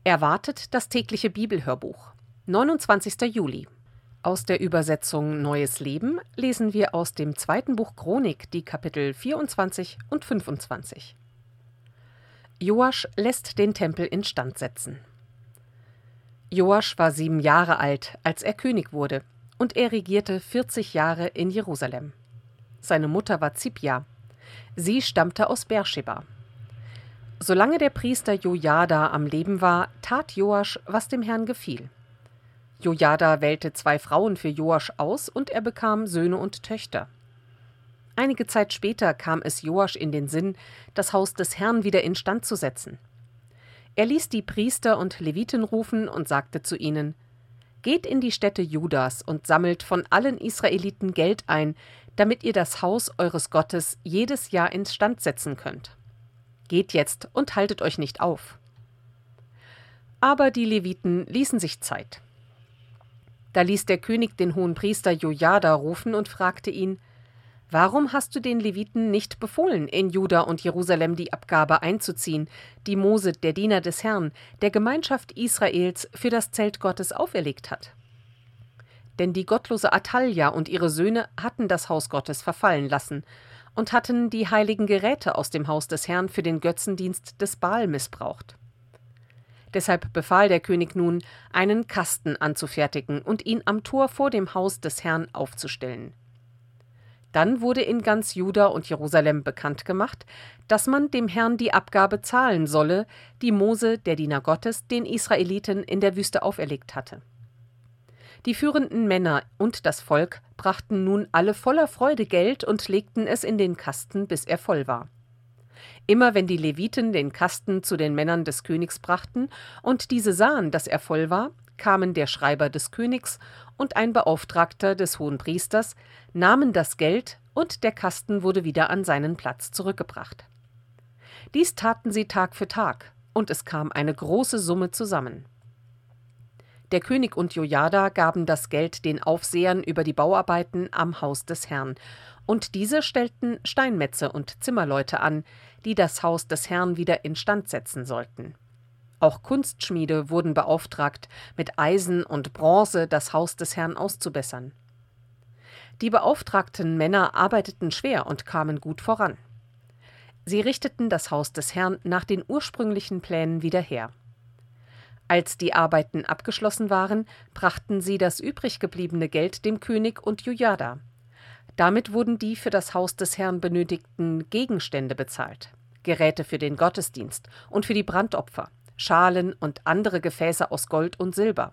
Erwartet das tägliche Bibelhörbuch. 29. Juli. Aus der Übersetzung Neues Leben lesen wir aus dem zweiten Buch Chronik die Kapitel 24 und 25. Joasch lässt den Tempel instand setzen. Joasch war 7 Jahre alt, als er König wurde, und er regierte 40 Jahre in Jerusalem. Seine Mutter war Zibja. Sie stammte aus Beerscheba. Solange der Priester Jojada am Leben war, tat Joasch, was dem Herrn gefiel. Jojada wählte 2 Frauen für Joasch aus und er bekam Söhne und Töchter. Einige Zeit später kam es Joasch in den Sinn, das Haus des Herrn wieder instand zu setzen. Er ließ die Priester und Leviten rufen und sagte zu ihnen: Geht in die Städte Judas und sammelt von allen Israeliten Geld ein, damit ihr das Haus eures Gottes jedes Jahr instand setzen könnt. Geht jetzt und haltet euch nicht auf. Aber die Leviten ließen sich Zeit. Da ließ der König den Hohenpriester Jojada rufen und fragte ihn: Warum hast du den Leviten nicht befohlen, in Juda und Jerusalem die Abgabe einzuziehen, die Mose, der Diener des Herrn, der Gemeinschaft Israels, für das Zelt Gottes auferlegt hat? Denn die gottlose Athalja und ihre Söhne hatten das Haus Gottes verfallen lassen und hatten die heiligen Geräte aus dem Haus des Herrn für den Götzendienst des Baal missbraucht. Deshalb befahl der König nun, einen Kasten anzufertigen und ihn am Tor vor dem Haus des Herrn aufzustellen. Dann wurde in ganz Juda und Jerusalem bekannt gemacht, dass man dem Herrn die Abgabe zahlen solle, die Mose, der Diener Gottes, den Israeliten in der Wüste auferlegt hatte. Die führenden Männer und das Volk brachten nun alle voller Freude Geld und legten es in den Kasten, bis er voll war. Immer wenn die Leviten den Kasten zu den Männern des Königs brachten und diese sahen, dass er voll war, kamen der Schreiber des Königs und ein Beauftragter des Hohenpriesters, nahmen das Geld und der Kasten wurde wieder an seinen Platz zurückgebracht. Dies taten sie Tag für Tag, und es kam eine große Summe zusammen. Der König und Jojada gaben das Geld den Aufsehern über die Bauarbeiten am Haus des Herrn, und diese stellten Steinmetze und Zimmerleute an, die das Haus des Herrn wieder instand setzen sollten. Auch Kunstschmiede wurden beauftragt, mit Eisen und Bronze das Haus des Herrn auszubessern. Die beauftragten Männer arbeiteten schwer und kamen gut voran. Sie richteten das Haus des Herrn nach den ursprünglichen Plänen wieder her. Als die Arbeiten abgeschlossen waren, brachten sie das übrig gebliebene Geld dem König und Jojada. Damit wurden die für das Haus des Herrn benötigten Gegenstände bezahlt: Geräte für den Gottesdienst und für die Brandopfer, Schalen und andere Gefäße aus Gold und Silber.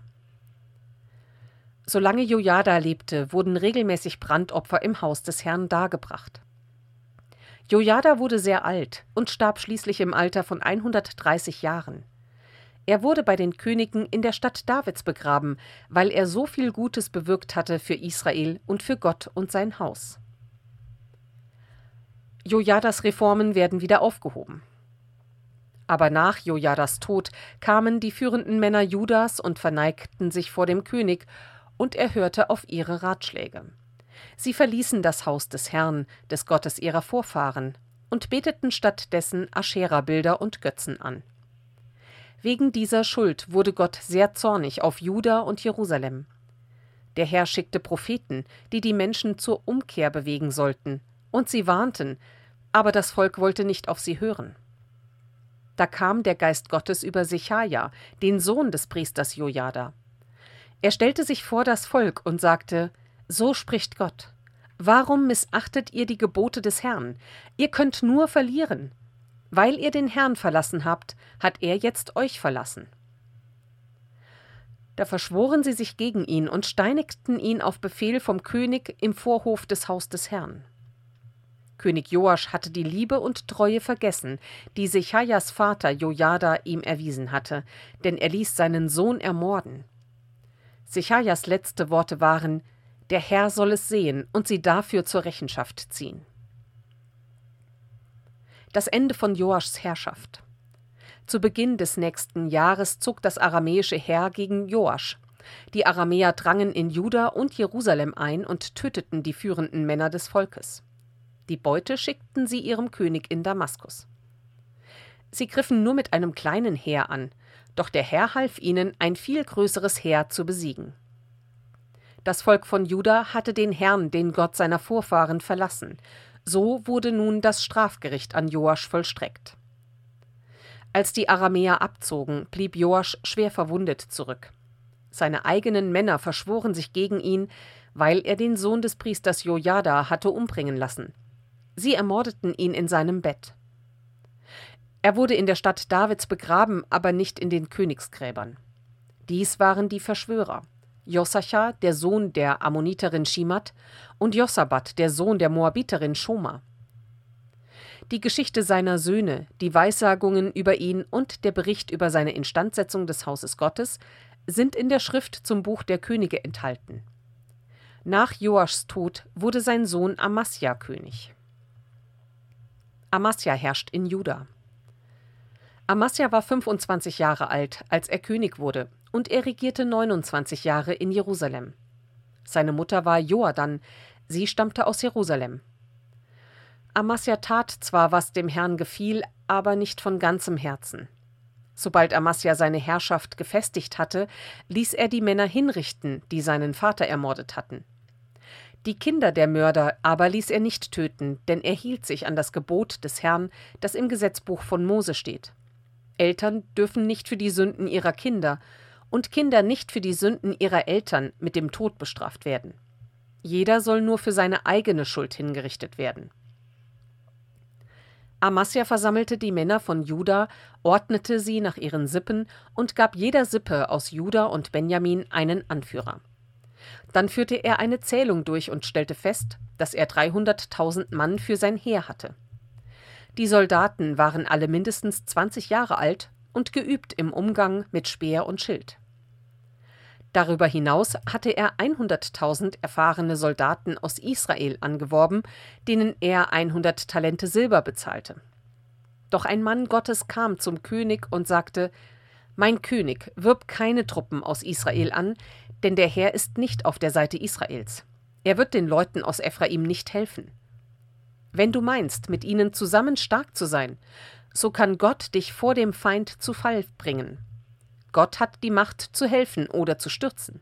Solange Jojada lebte, wurden regelmäßig Brandopfer im Haus des Herrn dargebracht. Jojada wurde sehr alt und starb schließlich im Alter von 130 Jahren. Er wurde bei den Königen in der Stadt Davids begraben, weil er so viel Gutes bewirkt hatte für Israel und für Gott und sein Haus. Jojadas Reformen werden wieder aufgehoben. Aber nach Jojadas Tod kamen die führenden Männer Judas und verneigten sich vor dem König, und er hörte auf ihre Ratschläge. Sie verließen das Haus des Herrn, des Gottes ihrer Vorfahren, und beteten stattdessen Aschera-Bilder und Götzen an. Wegen dieser Schuld wurde Gott sehr zornig auf Juda und Jerusalem. Der Herr schickte Propheten, die die Menschen zur Umkehr bewegen sollten, und sie warnten, aber das Volk wollte nicht auf sie hören. Da kam der Geist Gottes über Sechaja, den Sohn des Priesters Jojada. Er stellte sich vor das Volk und sagte: So spricht Gott: Warum missachtet ihr die Gebote des Herrn? Ihr könnt nur verlieren. Weil ihr den Herrn verlassen habt, hat er jetzt euch verlassen. Da verschworen sie sich gegen ihn und steinigten ihn auf Befehl vom König im Vorhof des Haus des Herrn. König Joasch hatte die Liebe und Treue vergessen, die Sechajas Vater Jojada ihm erwiesen hatte, denn er ließ seinen Sohn ermorden. Sechajas letzte Worte waren: Der Herr soll es sehen und sie dafür zur Rechenschaft ziehen. Das Ende von Joaschs Herrschaft. Zu Beginn des nächsten Jahres zog das aramäische Heer gegen Joasch. Die Aramäer drangen in Juda und Jerusalem ein und töteten die führenden Männer des Volkes. Die Beute schickten sie ihrem König in Damaskus. Sie griffen nur mit einem kleinen Heer an, Doch der Herr half ihnen, ein viel größeres Heer zu besiegen. Das Volk von Juda hatte den Herrn, den Gott seiner Vorfahren, verlassen. So wurde nun das Strafgericht an Joasch vollstreckt. Als die Aramäer abzogen, blieb Joasch schwer verwundet zurück. Seine eigenen Männer verschworen sich gegen ihn, weil er den Sohn des Priesters Jojada hatte umbringen lassen. Sie ermordeten ihn in seinem Bett. Er wurde in der Stadt Davids begraben, aber nicht in den Königsgräbern. Dies waren die Verschwörer: Josacha, der Sohn der Ammoniterin Schimat, und Josabat, der Sohn der Moabiterin Schoma. Die Geschichte seiner Söhne, die Weissagungen über ihn und der Bericht über seine Instandsetzung des Hauses Gottes sind in der Schrift zum Buch der Könige enthalten. Nach Joaschs Tod wurde sein Sohn Amasja König. Amasja herrscht in Juda. Amasja war 25 Jahre alt, als er König wurde, und er regierte 29 Jahre in Jerusalem. Seine Mutter war Joadan, sie stammte aus Jerusalem. Amasja tat zwar, was dem Herrn gefiel, aber nicht von ganzem Herzen. Sobald Amasja seine Herrschaft gefestigt hatte, ließ er die Männer hinrichten, die seinen Vater ermordet hatten. Die Kinder der Mörder aber ließ er nicht töten, denn er hielt sich an das Gebot des Herrn, das im Gesetzbuch von Mose steht. Eltern dürfen nicht für die Sünden ihrer Kinder und Kinder nicht für die Sünden ihrer Eltern mit dem Tod bestraft werden. Jeder soll nur für seine eigene Schuld hingerichtet werden. Amasja versammelte die Männer von Juda, ordnete sie nach ihren Sippen und gab jeder Sippe aus Juda und Benjamin einen Anführer. Dann führte er eine Zählung durch und stellte fest, dass er 300.000 Mann für sein Heer hatte. Die Soldaten waren alle mindestens 20 Jahre alt und geübt im Umgang mit Speer und Schild. Darüber hinaus hatte er 100.000 erfahrene Soldaten aus Israel angeworben, denen er 100 Talente Silber bezahlte. Doch ein Mann Gottes kam zum König und sagte: »Mein König, wirb keine Truppen aus Israel an, denn der Herr ist nicht auf der Seite Israels. Er wird den Leuten aus Ephraim nicht helfen. Wenn du meinst, mit ihnen zusammen stark zu sein, so kann Gott dich vor dem Feind zu Fall bringen. Gott hat die Macht zu helfen oder zu stürzen.«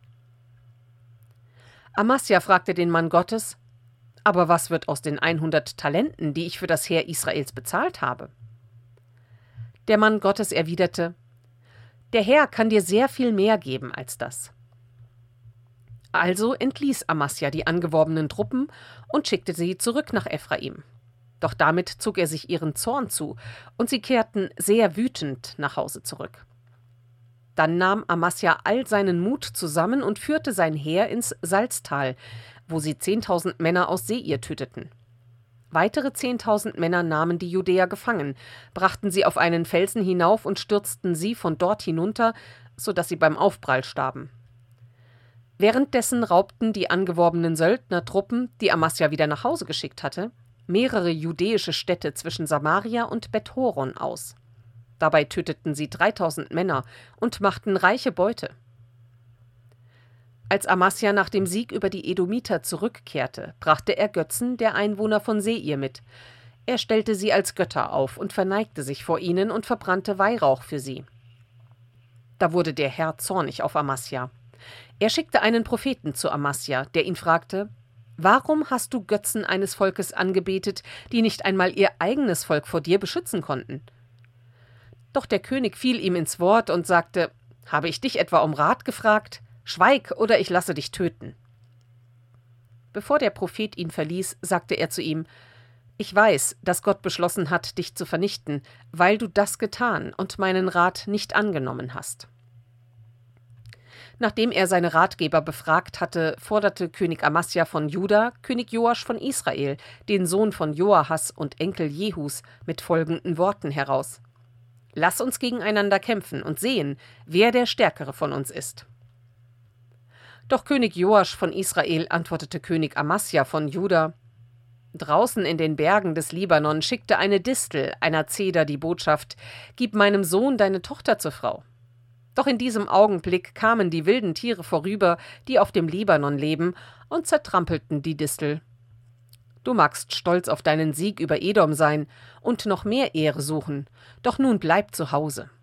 Amasja fragte den Mann Gottes: »Aber was wird aus den 100 Talenten, die ich für das Heer Israels bezahlt habe?« Der Mann Gottes erwiderte: »Der Herr kann dir sehr viel mehr geben als das.« Also entließ Amasja die angeworbenen Truppen und schickte sie zurück nach Ephraim. Doch damit zog er sich ihren Zorn zu, und sie kehrten sehr wütend nach Hause zurück. Dann nahm Amasja all seinen Mut zusammen und führte sein Heer ins Salztal, wo sie 10.000 Männer aus Seir töteten. Weitere 10.000 Männer nahmen die Judäer gefangen, brachten sie auf einen Felsen hinauf und stürzten sie von dort hinunter, sodass sie beim Aufprall starben. Währenddessen raubten die angeworbenen Söldnertruppen, die Amasja wieder nach Hause geschickt hatte, mehrere judäische Städte zwischen Samaria und Bet-Horon aus. Dabei töteten sie 3.000 Männer und machten reiche Beute. Als Amasja nach dem Sieg über die Edomiter zurückkehrte, brachte er Götzen der Einwohner von Seir mit. Er stellte sie als Götter auf und verneigte sich vor ihnen und verbrannte Weihrauch für sie. Da wurde der Herr zornig auf Amasja. Er schickte einen Propheten zu Amasja, der ihn fragte: »Warum hast du Götzen eines Volkes angebetet, die nicht einmal ihr eigenes Volk vor dir beschützen konnten?« Doch der König fiel ihm ins Wort und sagte: »Habe ich dich etwa um Rat gefragt? Schweig, oder ich lasse dich töten.« Bevor der Prophet ihn verließ, sagte er zu ihm: »Ich weiß, dass Gott beschlossen hat, dich zu vernichten, weil du das getan und meinen Rat nicht angenommen hast.« Nachdem er seine Ratgeber befragt hatte, forderte König Amasja von Juda König Joasch von Israel, den Sohn von Joahas und Enkel Jehus, mit folgenden Worten heraus: »Lass uns gegeneinander kämpfen und sehen, wer der Stärkere von uns ist.« Doch König Joasch von Israel antwortete König Amasja von Juda: »Draußen in den Bergen des Libanon schickte eine Distel, einer Zeder, die Botschaft: »Gib meinem Sohn deine Tochter zur Frau.« Doch in diesem Augenblick kamen die wilden Tiere vorüber, die auf dem Libanon leben, und zertrampelten die Distel. Du magst stolz auf deinen Sieg über Edom sein und noch mehr Ehre suchen, doch nun bleib zu Hause.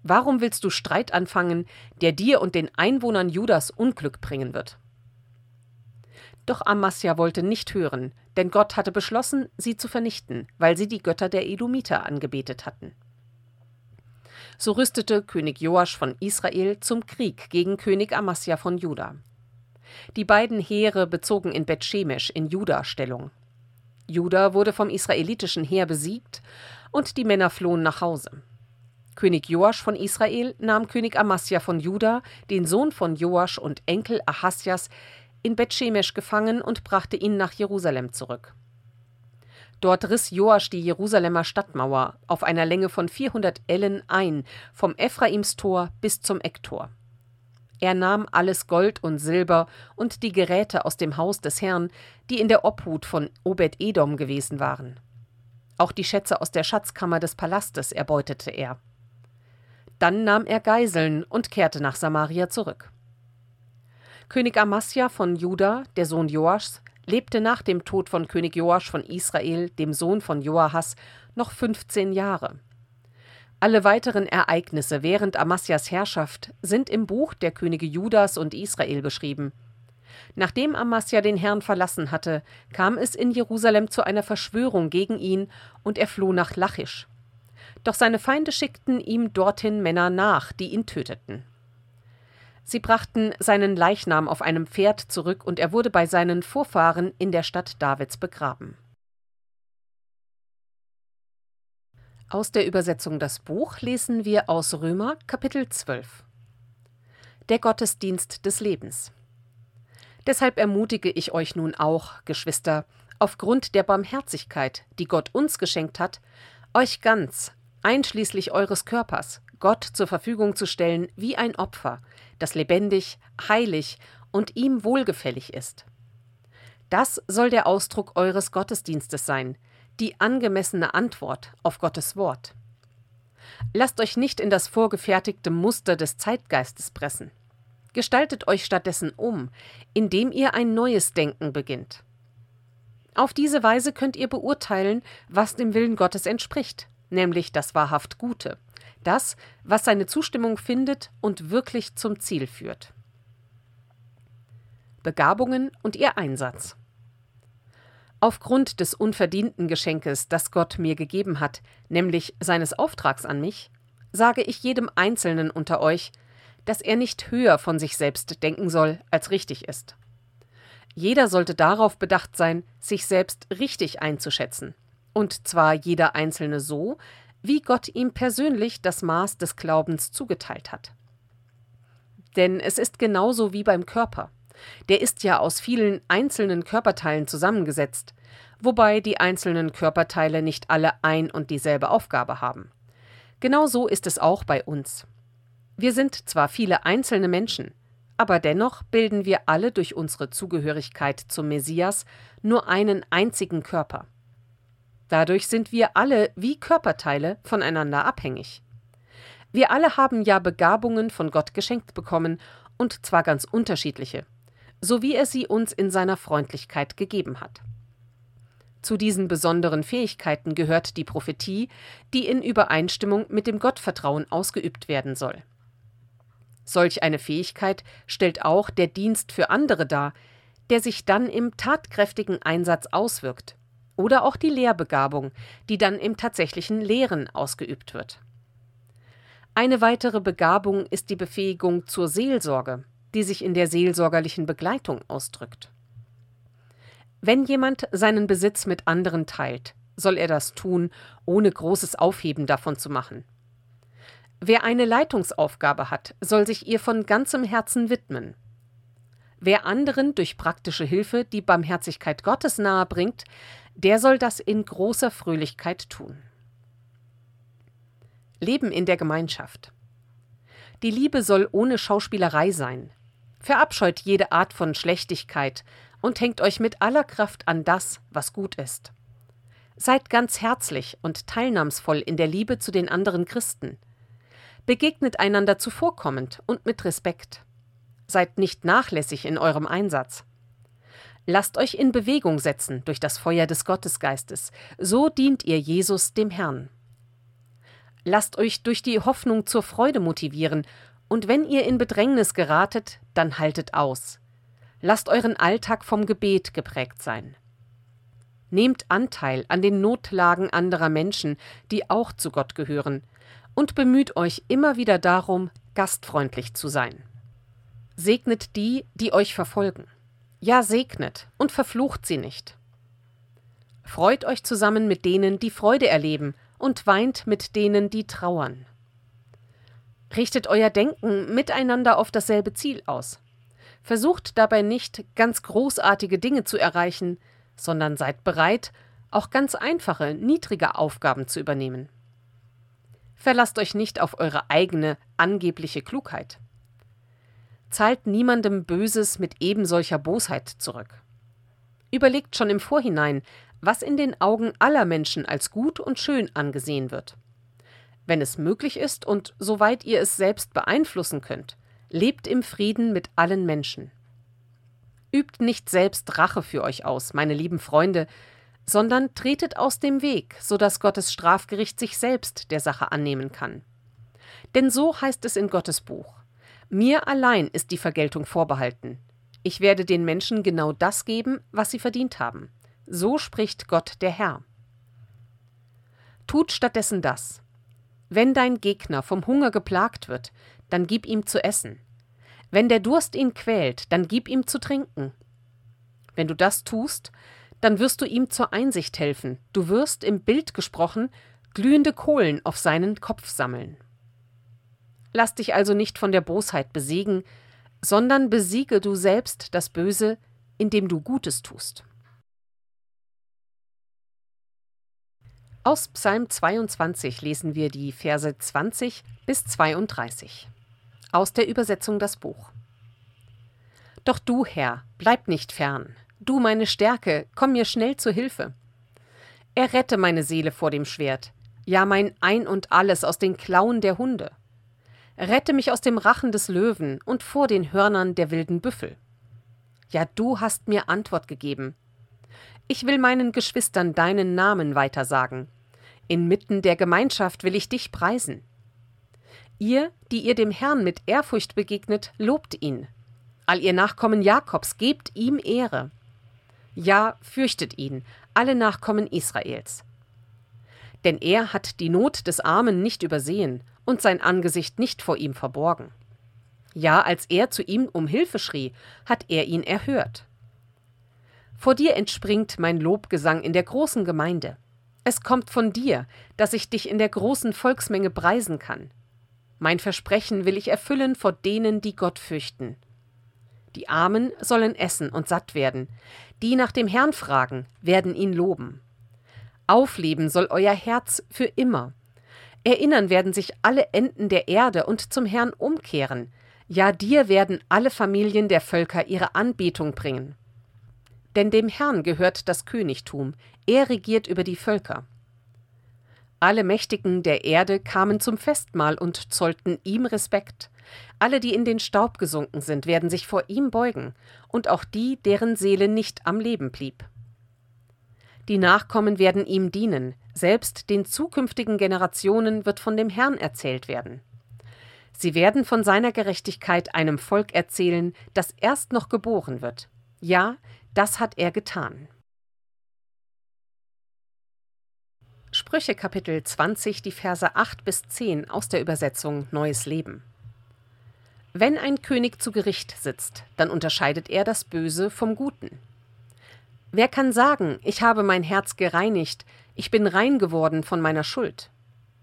Warum willst du Streit anfangen, der dir und den Einwohnern Judas Unglück bringen wird?« Doch Amasja wollte nicht hören, denn Gott hatte beschlossen, sie zu vernichten, weil sie die Götter der Edomiter angebetet hatten. So rüstete König Joasch von Israel zum Krieg gegen König Amasja von Juda. Die beiden Heere bezogen in Bet-Shemesh in Juda Stellung. Juda wurde vom israelitischen Heer besiegt und die Männer flohen nach Hause. König Joasch von Israel nahm König Amasja von Juda, den Sohn von Joasch und Enkel Ahasjas, in Bet-Shemesh gefangen und brachte ihn nach Jerusalem zurück. Dort riss Joasch die Jerusalemer Stadtmauer auf einer Länge von 400 Ellen ein, vom Ephraimstor bis zum Ecktor. Er nahm alles Gold und Silber und die Geräte aus dem Haus des Herrn, die in der Obhut von Obed-Edom gewesen waren. Auch die Schätze aus der Schatzkammer des Palastes erbeutete er. Dann nahm er Geiseln und kehrte nach Samaria zurück. König Amasja von Juda, der Sohn Joaschs, lebte nach dem Tod von König Joasch von Israel, dem Sohn von Joahas, noch 15 Jahre. Alle weiteren Ereignisse während Amasjas Herrschaft sind im Buch der Könige Judas und Israel beschrieben. Nachdem Amasja den Herrn verlassen hatte, kam es in Jerusalem zu einer Verschwörung gegen ihn und er floh nach Lachisch. Doch seine Feinde schickten ihm dorthin Männer nach, die ihn töteten. Sie brachten seinen Leichnam auf einem Pferd zurück und er wurde bei seinen Vorfahren in der Stadt Davids begraben. Aus der Übersetzung Das Buch lesen wir aus Römer Kapitel 12. Der Gottesdienst des Lebens. Deshalb ermutige ich euch nun auch, Geschwister, aufgrund der Barmherzigkeit, die Gott uns geschenkt hat, euch ganz, einschließlich eures Körpers, Gott zur Verfügung zu stellen wie ein Opfer, das lebendig, heilig und ihm wohlgefällig ist. Das soll der Ausdruck eures Gottesdienstes sein, die angemessene Antwort auf Gottes Wort. Lasst euch nicht in das vorgefertigte Muster des Zeitgeistes pressen. Gestaltet euch stattdessen um, indem ihr ein neues Denken beginnt. Auf diese Weise könnt ihr beurteilen, was dem Willen Gottes entspricht, nämlich das wahrhaft Gute, das, was seine Zustimmung findet und wirklich zum Ziel führt. Begabungen und ihr Einsatz. Aufgrund des unverdienten Geschenkes, das Gott mir gegeben hat, nämlich seines Auftrags an mich, sage ich jedem Einzelnen unter euch, dass er nicht höher von sich selbst denken soll, als richtig ist. Jeder sollte darauf bedacht sein, sich selbst richtig einzuschätzen, und zwar jeder Einzelne so, wie Gott ihm persönlich das Maß des Glaubens zugeteilt hat. Denn es ist genauso wie beim Körper. Der ist ja aus vielen einzelnen Körperteilen zusammengesetzt, wobei die einzelnen Körperteile nicht alle ein und dieselbe Aufgabe haben. Genauso ist es auch bei uns. Wir sind zwar viele einzelne Menschen, aber dennoch bilden wir alle durch unsere Zugehörigkeit zum Messias nur einen einzigen Körper. Dadurch sind wir alle wie Körperteile voneinander abhängig. Wir alle haben ja Begabungen von Gott geschenkt bekommen, und zwar ganz unterschiedliche, so wie er sie uns in seiner Freundlichkeit gegeben hat. Zu diesen besonderen Fähigkeiten gehört die Prophetie, die in Übereinstimmung mit dem Gottvertrauen ausgeübt werden soll. Solch eine Fähigkeit stellt auch der Dienst für andere dar, der sich dann im tatkräftigen Einsatz auswirkt, oder auch die Lehrbegabung, die dann im tatsächlichen Lehren ausgeübt wird. Eine weitere Begabung ist die Befähigung zur Seelsorge, die sich in der seelsorgerlichen Begleitung ausdrückt. Wenn jemand seinen Besitz mit anderen teilt, soll er das tun, ohne großes Aufheben davon zu machen. Wer eine Leitungsaufgabe hat, soll sich ihr von ganzem Herzen widmen. Wer anderen durch praktische Hilfe die Barmherzigkeit Gottes nahebringt, der soll das in großer Fröhlichkeit tun. Leben in der Gemeinschaft. Die Liebe soll ohne Schauspielerei sein. Verabscheut jede Art von Schlechtigkeit und hängt euch mit aller Kraft an das, was gut ist. Seid ganz herzlich und teilnahmsvoll in der Liebe zu den anderen Christen. Begegnet einander zuvorkommend und mit Respekt. Seid nicht nachlässig in eurem Einsatz. Lasst euch in Bewegung setzen durch das Feuer des Gottesgeistes. So dient ihr Jesus dem Herrn. Lasst euch durch die Hoffnung zur Freude motivieren, und wenn ihr in Bedrängnis geratet, dann haltet aus. Lasst euren Alltag vom Gebet geprägt sein. Nehmt Anteil an den Notlagen anderer Menschen, die auch zu Gott gehören, und bemüht euch immer wieder darum, gastfreundlich zu sein. Segnet die, die euch verfolgen. Ja, segnet und verflucht sie nicht. Freut euch zusammen mit denen, die Freude erleben, und weint mit denen, die trauern. Richtet euer Denken miteinander auf dasselbe Ziel aus. Versucht dabei nicht, ganz großartige Dinge zu erreichen, sondern seid bereit, auch ganz einfache, niedrige Aufgaben zu übernehmen. Verlasst euch nicht auf eure eigene, angebliche Klugheit. Zahlt niemandem Böses mit ebensolcher Bosheit zurück. Überlegt schon im Vorhinein, was in den Augen aller Menschen als gut und schön angesehen wird. Wenn es möglich ist und soweit ihr es selbst beeinflussen könnt, lebt im Frieden mit allen Menschen. Übt nicht selbst Rache für euch aus, meine lieben Freunde, sondern tretet aus dem Weg, sodass Gottes Strafgericht sich selbst der Sache annehmen kann. Denn so heißt es in Gottes Buch: Mir allein ist die Vergeltung vorbehalten. Ich werde den Menschen genau das geben, was sie verdient haben. So spricht Gott der Herr. Tut stattdessen das: Wenn dein Gegner vom Hunger geplagt wird, dann gib ihm zu essen. Wenn der Durst ihn quält, dann gib ihm zu trinken. Wenn du das tust, dann wirst du ihm zur Einsicht helfen. Du wirst, im Bild gesprochen, glühende Kohlen auf seinen Kopf sammeln. Lass dich also nicht von der Bosheit besiegen, sondern besiege du selbst das Böse, indem du Gutes tust. Aus Psalm 22 lesen wir die Verse 20 bis 32. Aus der Übersetzung das Buch. Doch du, Herr, bleib nicht fern. Du, meine Stärke, komm mir schnell zu Hilfe. Errette meine Seele vor dem Schwert, ja mein Ein und Alles aus den Klauen der Hunde. Rette mich aus dem Rachen des Löwen und vor den Hörnern der wilden Büffel. Ja, du hast mir Antwort gegeben. Ich will meinen Geschwistern deinen Namen weitersagen. Inmitten der Gemeinschaft will ich dich preisen. Ihr, die ihr dem Herrn mit Ehrfurcht begegnet, lobt ihn. All ihr Nachkommen Jakobs, gebt ihm Ehre. Ja, fürchtet ihn, alle Nachkommen Israels. Denn er hat die Not des Armen nicht übersehen und sein Angesicht nicht vor ihm verborgen. Ja, als er zu ihm um Hilfe schrie, hat er ihn erhört. Vor dir entspringt mein Lobgesang in der großen Gemeinde. Es kommt von dir, dass ich dich in der großen Volksmenge preisen kann. Mein Versprechen will ich erfüllen vor denen, die Gott fürchten. Die Armen sollen essen und satt werden. Die nach dem Herrn fragen, werden ihn loben. Aufleben soll euer Herz für immer. Erinnern werden sich alle Enden der Erde und zum Herrn umkehren. Ja, dir werden alle Familien der Völker ihre Anbetung bringen. Denn dem Herrn gehört das Königtum, er regiert über die Völker. Alle Mächtigen der Erde kamen zum Festmahl und zollten ihm Respekt. Alle, die in den Staub gesunken sind, werden sich vor ihm beugen, und auch die, deren Seele nicht am Leben blieb. Die Nachkommen werden ihm dienen, selbst den zukünftigen Generationen wird von dem Herrn erzählt werden. Sie werden von seiner Gerechtigkeit einem Volk erzählen, das erst noch geboren wird. Ja, das hat er getan. Sprüche Kapitel 20, die Verse 8 bis 10 aus der Übersetzung Neues Leben. Wenn ein König zu Gericht sitzt, dann unterscheidet er das Böse vom Guten. Wer kann sagen, ich habe mein Herz gereinigt, ich bin rein geworden von meiner Schuld?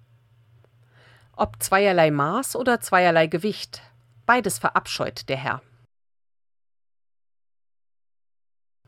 Ob zweierlei Maß oder zweierlei Gewicht, beides verabscheut der Herr.